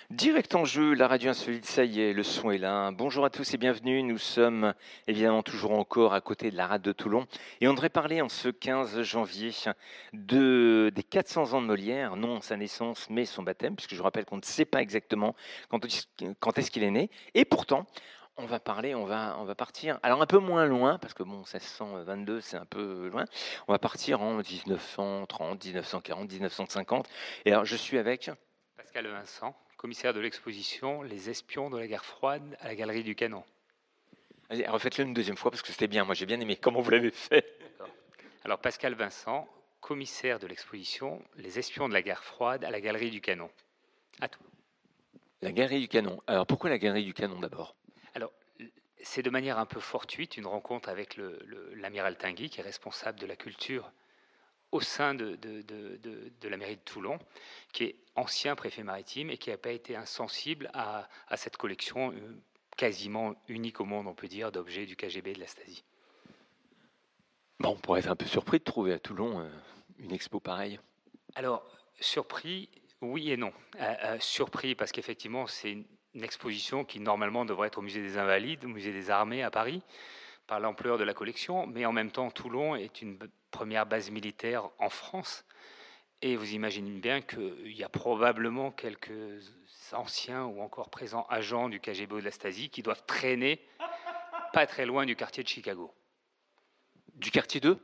Direct en jeu, la radio insolite, ça y est, le son est là. Bonjour à tous et bienvenue. Nous sommes évidemment toujours encore à côté de la rade de Toulon. Et on devrait parler en ce 15 janvier des 400 ans de Molière, non sa naissance, mais son baptême, puisque je vous rappelle qu'on ne sait pas exactement quand est-ce qu'il est né. Et pourtant, on va parler, on va partir, alors un peu moins loin, parce que bon, 1622, c'est un peu loin. On va partir en 1930, 1940, 1950. Et alors, je suis avec... Pascal Vincent, commissaire de l'exposition Les espions de la guerre froide à la Galerie du Canon. Allez, refaites-le une deuxième fois parce que c'était bien. Moi, j'ai bien aimé. Comment vous l'avez fait? Alors Pascal Vincent, commissaire de l'exposition Les espions de la guerre froide à la Galerie du Canon. À tout. La galerie du Canon. Alors, pourquoi la galerie du Canon d'abord? Alors, c'est de manière un peu fortuite une rencontre avec l'amiral Tinguy, qui est responsable de la culture au sein de la mairie de Toulon, qui est ancien préfet maritime et qui n'a pas été insensible à cette collection quasiment unique au monde, on peut dire, d'objets du KGB de la Stasi. Bon, on pourrait être un peu surpris de trouver à Toulon une expo pareille. Alors, surpris, oui et non. Surpris parce qu'effectivement, c'est une exposition qui normalement devrait être au musée des Invalides, au musée des Armées à Paris, par l'ampleur de la collection, mais en même temps, Toulon est une première base militaire en France. Et vous imaginez bien qu'il y a probablement quelques anciens ou encore présents agents du KGB ou de la Stasi qui doivent traîner pas très loin du quartier de Chicago. Du quartier 2?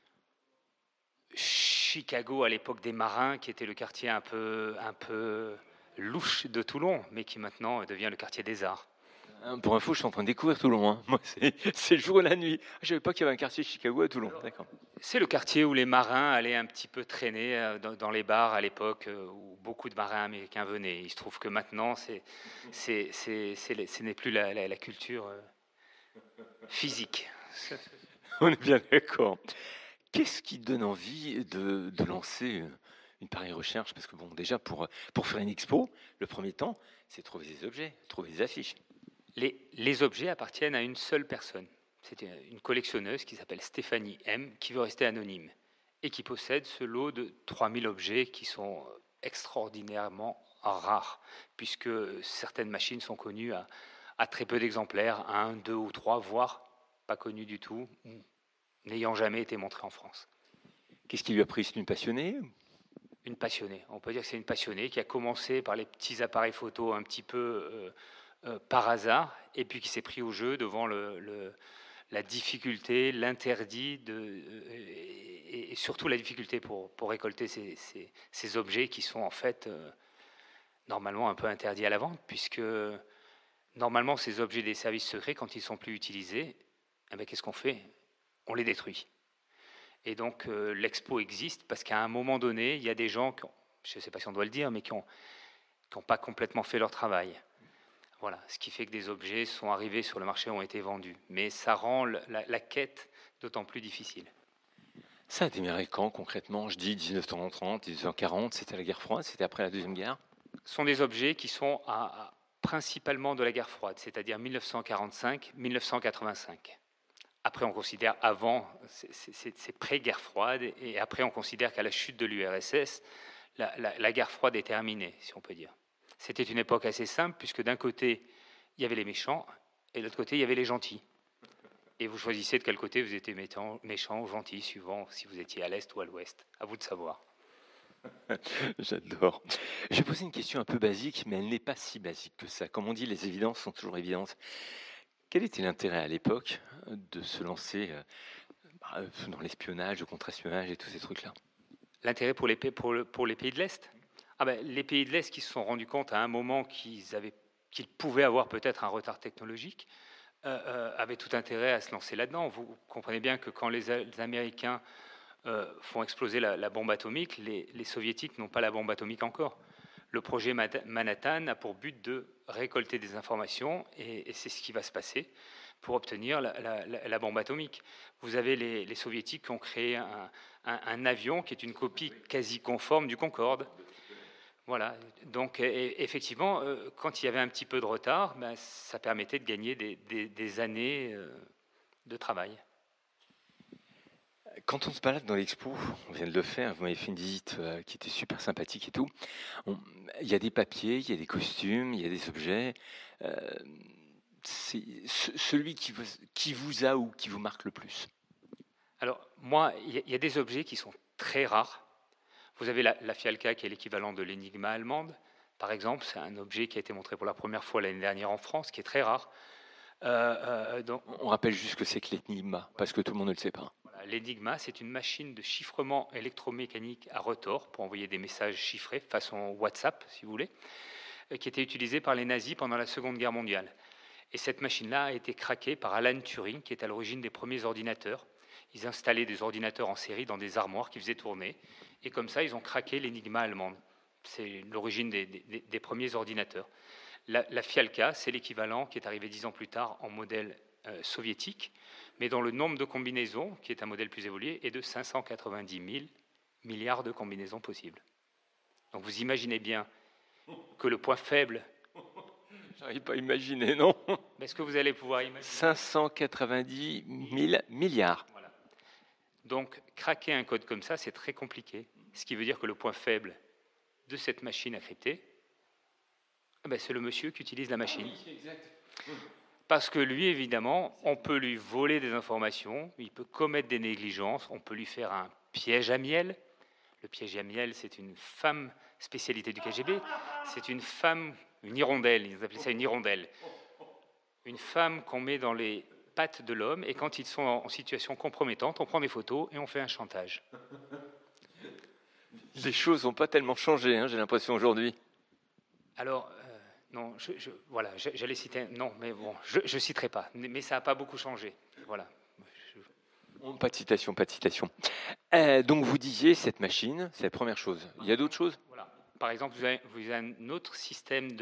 Chicago à l'époque des marins, qui était le quartier un peu louche de Toulon, mais qui maintenant devient le quartier des arts. Pour info, je suis en train de découvrir Toulon. Hein. Moi, c'est le jour et la nuit. Je savais pas qu'il y avait un quartier Chicago à Toulon. D'accord. C'est le quartier où les marins allaient un petit peu traîner dans les bars à l'époque où beaucoup de marins américains venaient. Il se trouve que maintenant, ce n'est plus la culture physique. On est bien d'accord. Qu'est-ce qui donne envie de lancer une pareille recherche? Parce que bon, déjà, pour faire une expo, le premier temps, c'est trouver des objets, trouver des affiches. Les objets appartiennent à une seule personne. C'est une collectionneuse qui s'appelle Stéphanie M, qui veut rester anonyme et qui possède ce lot de 3000 objets qui sont extraordinairement rares, puisque certaines machines sont connues à très peu d'exemplaires, un, deux ou trois, voire pas connues du tout, n'ayant jamais été montrées en France. Qu'est-ce qui lui a pris? C'est une passionnée? Une passionnée, on peut dire que c'est une passionnée qui a commencé par les petits appareils photo un petit peu par hasard, et puis qui s'est pris au jeu devant la difficulté, l'interdit, et surtout la difficulté pour récolter ces objets qui sont en fait normalement un peu interdits à la vente, puisque normalement ces objets des services secrets, quand ils ne sont plus utilisés, eh bien, qu'est-ce qu'on fait? On les détruit. Et donc l'expo existe parce qu'à un moment donné, il y a des gens, je ne sais pas si on doit le dire, mais qui n'ont pas complètement fait leur travail. Voilà, ce qui fait que des objets sont arrivés sur le marché, ont été vendus. Mais ça rend la quête d'autant plus difficile. Ça a démarré quand concrètement? Je dis 1930, 1940, c'était la guerre froide, c'était après la Deuxième Guerre? Ce sont des objets qui sont principalement de la guerre froide, c'est-à-dire 1945-1985. Après, on considère avant, c'est pré-guerre froide, et après, on considère qu'à la chute de l'URSS, la guerre froide est terminée, si on peut dire. C'était une époque assez simple, puisque d'un côté, il y avait les méchants, et de l'autre côté, il y avait les gentils. Et vous choisissez de quel côté vous étiez méchant ou gentil, suivant si vous étiez à l'est ou à l'ouest. À vous de savoir. J'adore. Je vais poser une question un peu basique, mais elle n'est pas si basique que ça. Comme on dit, les évidences sont toujours évidentes. Quel était l'intérêt à l'époque de se lancer dans l'espionnage, le contre-espionnage et tous ces trucs-là? L'intérêt pour les pays de l'Est? Les pays de l'Est qui se sont rendus compte à un moment qu'ils pouvaient avoir peut-être un retard technologique, avaient tout intérêt à se lancer là-dedans. Vous comprenez bien que quand les Américains font exploser la bombe atomique, les Soviétiques n'ont pas la bombe atomique encore. Le projet Manhattan a pour but de récolter des informations, et c'est ce qui va se passer pour obtenir la bombe atomique. Vous avez les Soviétiques qui ont créé un avion qui est une copie quasi conforme du Concorde. Voilà, donc effectivement, quand il y avait un petit peu de retard, ça permettait de gagner des années de travail. Quand on se balade dans l'expo, on vient de le faire, vous m'avez fait une visite qui était super sympathique et tout. on- Il y a des papiers, il y a des costumes, il y a des objets. Euh, c'est celui qui vous a ou qui vous marque le plus. Alors, moi, il y a des objets qui sont très rares. Vous avez la Fialka, qui est l'équivalent de l'énigma allemande, par exemple. C'est un objet qui a été montré pour la première fois l'année dernière en France, qui est très rare. Donc, On rappelle juste que c'est que l'énigma, parce que tout le monde ne le sait pas. voilà, l'Enigma, c'est une machine de chiffrement électromécanique à retors pour envoyer des messages chiffrés façon WhatsApp, si vous voulez, qui était utilisée par les nazis pendant la Seconde Guerre mondiale. Et cette machine-là a été craquée par Alan Turing, qui est à l'origine des premiers ordinateurs. Ils installaient des ordinateurs en série dans des armoires qui faisaient tourner. Et comme ça, ils ont craqué l'Enigma allemande. C'est l'origine des premiers ordinateurs. La Fialka, c'est l'équivalent qui est arrivé 10 ans plus tard en modèle soviétique, mais dont le nombre de combinaisons, qui est un modèle plus évolué, est de 590 000 milliards de combinaisons possibles. Donc vous imaginez bien que le point faible... J'arrive pas à imaginer, non? Est-ce que vous allez pouvoir imaginer? 590 000 milliards. Voilà. Donc craquer un code comme ça, c'est très compliqué. Ce qui veut dire que le point faible de cette machine à crypter, c'est le monsieur qui utilise la machine. Ah oui, exact. Parce que lui, évidemment, on peut lui voler des informations, il peut commettre des négligences, on peut lui faire un piège à miel. Le piège à miel, c'est une femme, spécialité du KGB, c'est une femme, une hirondelle, ils appelaient ça une hirondelle. Une femme qu'on met dans les pattes de l'homme, et quand ils sont en situation compromettante, on prend des photos et on fait un chantage. Les choses n'ont pas tellement changé, hein, j'ai l'impression aujourd'hui. Alors, non, voilà, j'allais citer, non, mais bon, je citerai pas, mais ça n'a pas beaucoup changé, voilà. Pas de citation, pas de citation. Donc vous disiez, cette machine, c'est la première chose. Il y a d'autres choses? Voilà. Par exemple, vous avez un autre système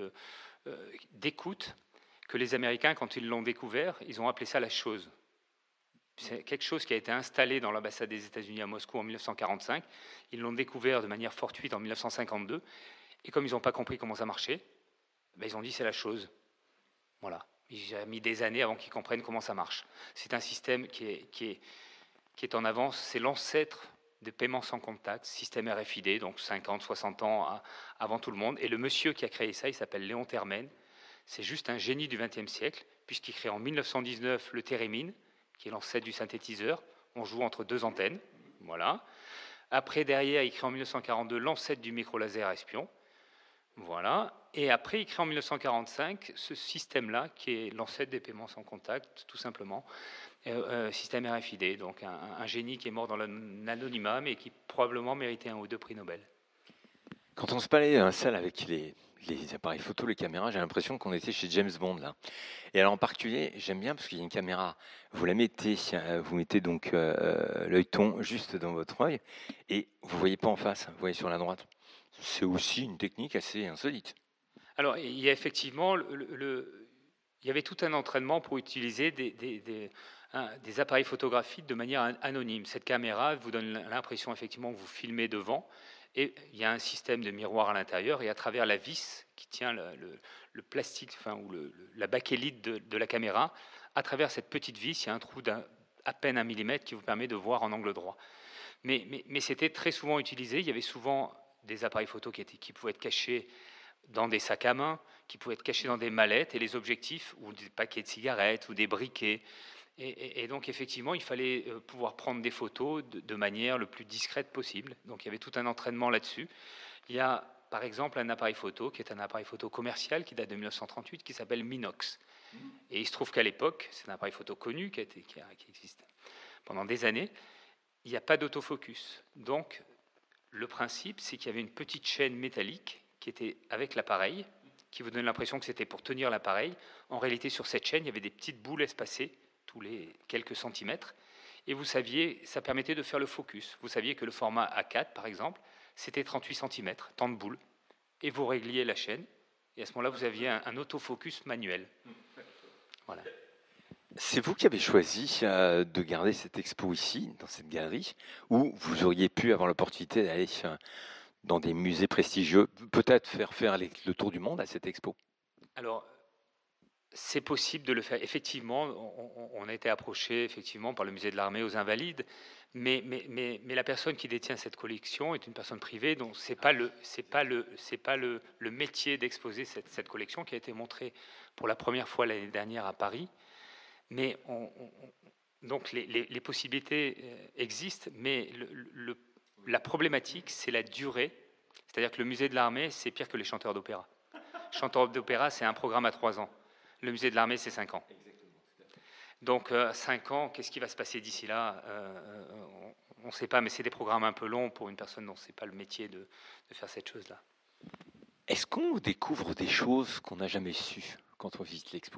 d'écoute que les Américains, quand ils l'ont découvert, ils ont appelé ça la chose. C'est quelque chose qui a été installé dans l'ambassade des États-Unis à Moscou en 1945. Ils l'ont découvert de manière fortuite en 1952. Et comme ils n'ont pas compris comment ça marchait, ils ont dit c'est la chose. Voilà. Il a mis des années avant qu'ils comprennent comment ça marche. C'est un système qui est en avance. C'est l'ancêtre des paiements sans contact, système RFID, donc 50, 60 ans avant tout le monde. Et le monsieur qui a créé ça, il s'appelle Léon Termen. C'est juste un génie du XXe siècle, puisqu'il crée en 1919 le thérémine, qui est l'ancêtre du synthétiseur. On joue entre deux antennes. Voilà. Après, derrière, il crée en 1942 l'ancêtre du micro-laser espion. Voilà. Et après, il crée en 1945 ce système-là, qui est l'ancêtre des paiements sans contact, tout simplement. Système RFID, donc un génie qui est mort dans l'anonymat, mais qui probablement méritait un ou deux prix Nobel. Quand on se baladait dans la salle avec les appareils photo, les caméras, j'ai l'impression qu'on était chez James Bond là. Et alors en particulier, j'aime bien parce qu'il y a une caméra. Vous la mettez, vous mettez donc l'œilleton juste dans votre œil et vous voyez pas en face, vous voyez sur la droite. C'est aussi une technique assez insolite. Alors, il y a effectivement, il y avait tout un entraînement pour utiliser des appareils photographiques de manière anonyme. Cette caméra vous donne l'impression effectivement que vous filmez devant, et il y a un système de miroir à l'intérieur, et à travers la vis qui tient le plastique, ou la bakélite de la caméra, à travers cette petite vis, il y a un trou à peine 1 millimètre qui vous permet de voir en angle droit. Mais c'était très souvent utilisé. Il y avait souvent des appareils photo qui pouvaient être cachés dans des sacs à main, qui pouvaient être cachés dans des mallettes, et les objectifs, ou des paquets de cigarettes, ou des briquets. Et donc, effectivement, il fallait pouvoir prendre des photos de manière le plus discrète possible. Donc, il y avait tout un entraînement là-dessus. Il y a, par exemple, un appareil photo, qui est un appareil photo commercial, qui date de 1938, qui s'appelle Minox. Et il se trouve qu'à l'époque, c'est un appareil photo connu, qui existe pendant des années, il n'y a pas d'autofocus. Donc, le principe, c'est qu'il y avait une petite chaîne métallique qui était avec l'appareil, qui vous donnait l'impression que c'était pour tenir l'appareil. En réalité, sur cette chaîne, il y avait des petites boules espacées tous les quelques centimètres. Et vous saviez, ça permettait de faire le focus. Vous saviez que le format A4, par exemple, c'était 38 cm, tant de boules. Et vous régliez la chaîne. Et à ce moment-là, vous aviez un autofocus manuel. Voilà. C'est vous qui avez choisi de garder cette expo ici, dans cette galerie, ou vous auriez pu avoir l'opportunité d'aller dans des musées prestigieux, peut-être faire le tour du monde à cette expo? Alors, c'est possible de le faire. Effectivement, on a été approché effectivement par le musée de l'Armée aux Invalides, Mais la personne qui détient cette collection est une personne privée, donc c'est pas le métier d'exposer cette collection qui a été montrée pour la première fois l'année dernière à Paris. Mais donc les possibilités existent, mais la problématique, c'est la durée. C'est-à-dire que le musée de l'Armée, c'est pire que les chanteurs d'opéra. Chanteurs d'opéra, c'est un programme à 3 ans. Le musée de l'Armée, c'est 5 ans. Donc 5 ans, qu'est-ce qui va se passer d'ici là? On ne sait pas, mais c'est des programmes un peu longs pour une personne dont ce n'est pas le métier de faire cette chose-là. Est-ce qu'on découvre des choses qu'on n'a jamais sues quand on visite l'expo?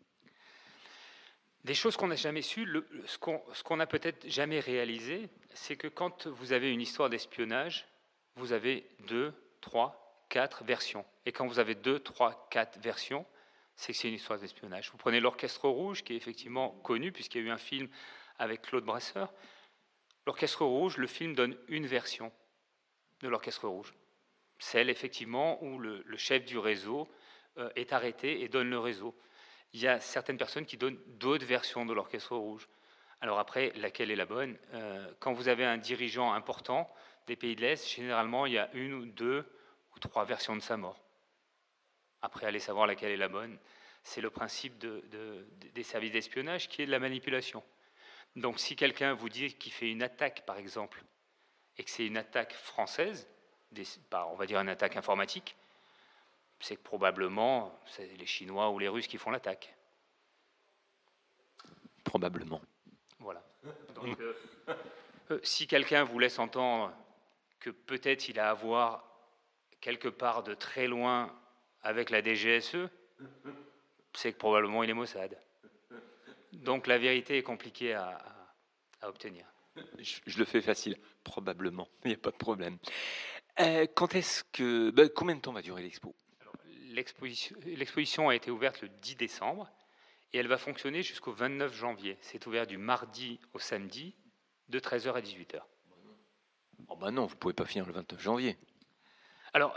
Des choses qu'on n'a jamais sues, ce qu'on n'a peut-être jamais réalisé, c'est que quand vous avez une histoire d'espionnage, vous avez 2, 3, 4 versions. Et quand vous avez 2, 3, 4 versions, c'est que c'est une histoire d'espionnage. Vous prenez l'Orchestre Rouge, qui est effectivement connu, puisqu'il y a eu un film avec Claude Brasseur. L'Orchestre Rouge, le film donne une version de l'Orchestre Rouge. Celle, effectivement, où le chef du réseau est arrêté et donne le réseau. Il y a certaines personnes qui donnent d'autres versions de l'Orchestre Rouge. Alors après, laquelle est la bonne? Quand vous avez un dirigeant important des pays de l'Est, généralement, il y a 1 ou 2 ou 3 versions de sa mort. Après, allez savoir laquelle est la bonne. C'est le principe des services d'espionnage qui est de la manipulation. Donc si quelqu'un vous dit qu'il fait une attaque, par exemple, et que c'est une attaque française, on va dire une attaque informatique, c'est que probablement c'est les Chinois ou les Russes qui font l'attaque. Probablement. Voilà. Donc, si quelqu'un vous laisse entendre que peut-être il a à voir quelque part de très loin avec la DGSE, c'est que probablement il est Mossad. Donc la vérité est compliquée à obtenir. Je le fais facile, probablement, il n'y a pas de problème. Quand est-ce que... combien de temps va durer l'expo? L'exposition a été ouverte le 10 décembre et elle va fonctionner jusqu'au 29 janvier. C'est ouvert du mardi au samedi de 13h à 18h. Oh ben non, vous ne pouvez pas finir le 29 janvier. Alors,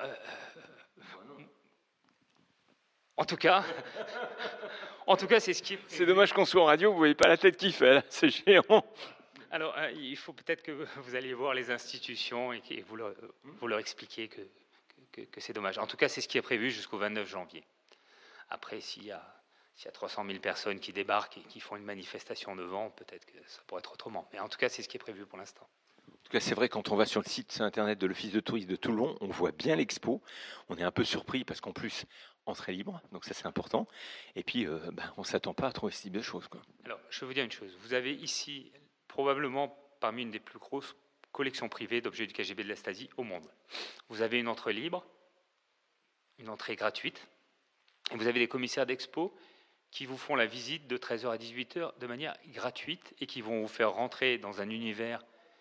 en tout cas, c'est ce qui est prévu. C'est dommage qu'on soit en radio, vous ne voyez pas la tête qu'il fait, là, c'est géant. Alors, il faut peut-être que vous alliez voir les institutions et que vous leur expliquiez que c'est dommage. En tout cas, c'est ce qui est prévu jusqu'au 29 janvier. Après, s'il y a 300 000 personnes qui débarquent et qui font une manifestation devant, peut-être que ça pourrait être autrement. Mais en tout cas, c'est ce qui est prévu pour l'instant. En tout cas, c'est vrai, quand on va sur le site internet de l'Office de tourisme de Toulon, on voit bien l'expo. On est un peu surpris parce qu'en plus, entrée libre, donc ça c'est important. Et puis, on ne s'attend pas à trouver ce type de choses, quoi. Alors, je vais vous dire une chose. Vous avez ici probablement parmi une des plus grosses collections privées d'objets du KGB de la Stasi au monde. Vous avez une entrée libre, une entrée gratuite, et vous avez des commissaires d'expo qui vous font la visite de 13h à 18h de manière gratuite et qui vont vous faire rentrer dans un univers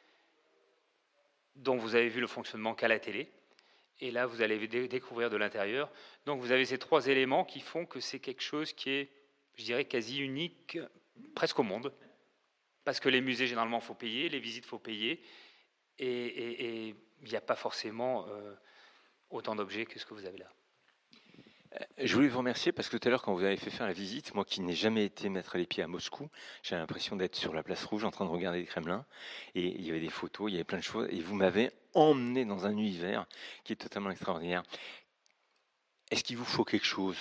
dont vous avez vu le fonctionnement qu'à la télé. Et là, vous allez découvrir de l'intérieur. Donc, vous avez ces 3 éléments qui font que c'est quelque chose qui est, je dirais, quasi unique, presque au monde. Parce que les musées, généralement, il faut payer, les visites, il faut payer. Et il n'y a pas forcément autant d'objets que ce que vous avez là. Je voulais vous remercier parce que tout à l'heure, quand vous avez fait faire la visite, moi qui n'ai jamais été mettre les pieds à Moscou, j'ai l'impression d'être sur la place rouge en train de regarder le Kremlin. Et il y avait des photos, il y avait plein de choses. Et vous m'avez emmené dans un univers qui est totalement extraordinaire. Est-ce qu'il vous faut quelque chose?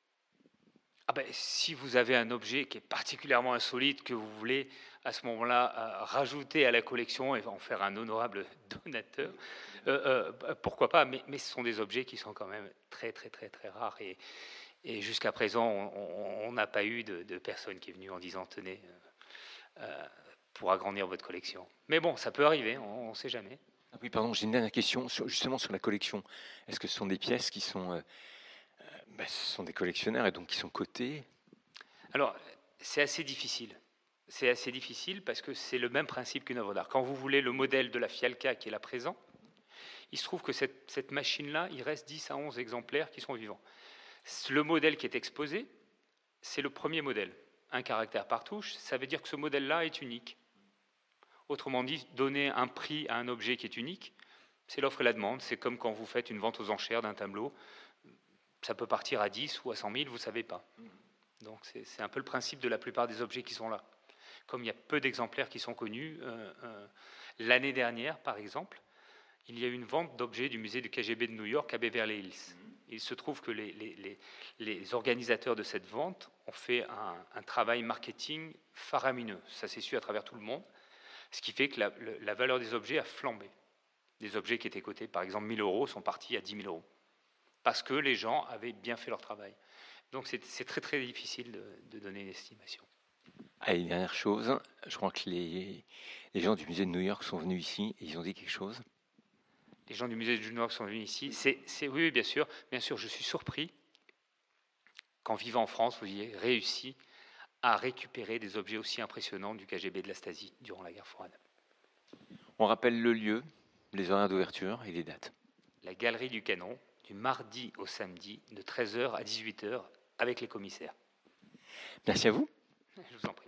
Si vous avez un objet qui est particulièrement insolite, que vous voulez à ce moment-là rajouter à la collection et en faire un honorable donateur, pourquoi pas, mais ce sont des objets qui sont quand même très très très très rares et jusqu'à présent on n'a pas eu de personne qui est venue en disant tenez pour agrandir votre collection. Mais bon, ça peut arriver, on ne sait jamais. Ah oui, pardon, j'ai une dernière question justement sur la collection. Est-ce que ce sont des pièces qui sont... ce sont des collectionneurs et donc qui sont cotés? Alors, c'est assez difficile. C'est assez difficile parce que c'est le même principe qu'une œuvre d'art. Quand vous voulez le modèle de la Fialka qui est là présent, il se trouve que cette machine-là, il reste 10 à 11 exemplaires qui sont vivants. Le modèle qui est exposé, c'est le premier modèle. Un caractère par touche, ça veut dire que ce modèle-là est unique. Autrement dit, donner un prix à un objet qui est unique, c'est l'offre et la demande. C'est comme quand vous faites une vente aux enchères d'un tableau. Ça peut partir à 10 ou à 100 000, vous ne savez pas. Donc c'est un peu le principe de la plupart des objets qui sont là. comme il y a peu d'exemplaires qui sont connus, l'année dernière, par exemple, il y a eu une vente d'objets du musée du KGB de New York à Beverly Hills. Il se trouve que les organisateurs de cette vente ont fait un travail marketing faramineux. Ça s'est su à travers tout le monde, ce qui fait que la valeur des objets a flambé. Des objets qui étaient cotés, par exemple 1 000 euros, sont partis à 10 000 euros. Parce que les gens avaient bien fait leur travail. Donc c'est très très difficile de donner une estimation. Ah, une dernière chose, je crois que les gens du musée de New York sont venus ici et ils ont dit quelque chose. Les gens du musée de New York sont venus ici. Oui, bien sûr. Bien sûr, je suis surpris qu'en vivant en France, vous ayez réussi à récupérer des objets aussi impressionnants du KGB de la Stasi durant la guerre froide. On rappelle le lieu, les horaires d'ouverture et les dates. La Galerie du Canon, du mardi au samedi, de 13h à 18h, avec les commissaires. Merci à vous. Je vous en prie.